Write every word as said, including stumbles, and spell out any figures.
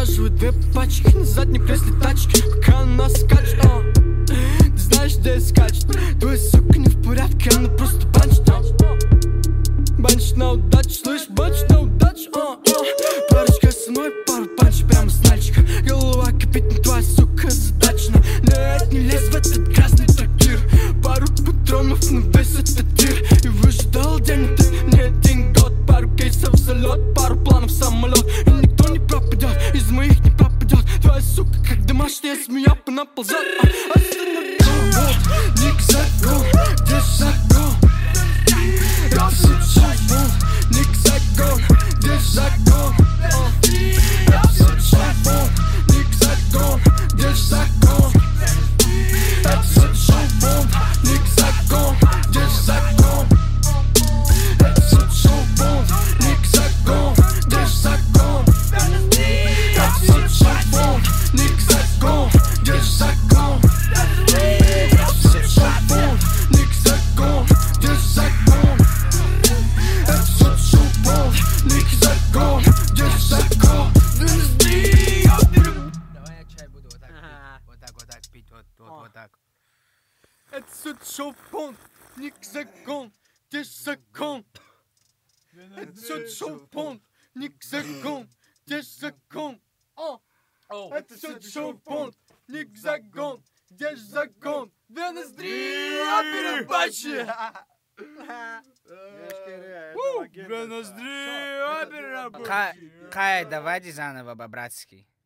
Прихватываю две пачки на заднем кресле тачки, пока она скачет. О, ты знаешь, где скачет? Твоя сука не в порядке, она просто банчит. Банчит на удачу, слышь, банчит на удачу. О, о. Парочка со мной, пару панчей прямо с мальчика. Голова кипит, но твоя сука задачна. Нет, не лезь в этот грязный трактир. Пару патронов на весь этот тир. И выжидал день, ты не один год. Пару кейсов залет, пару планов самолет. И никто не пропадет, из моих не пропадет. Твоя сука, как домашняя змея, она ползет. Останови, ник закон, где закон? Это шампунь, ник закон, где закон? Это шампунь, ник закон, где закон? Это шампунь, ник закон, где закон? Это шампунь, ник закон, где закон? Это шампунь, ник закон, где закон? Это шампунь, ник закон, где закон? Это шампунь, ник закон, где закон? Давай я чай буду вот так пить. Вот так, вот так пить, вот, вот, вот так. Это шампунь, ник закон, где закон? Это шампунь, ник закон, где закон? Это шампунь, ник закон, где закон? Две ноздри, опера бачи! Две ноздри, опера Кай, Кай, давайте заново по-братски.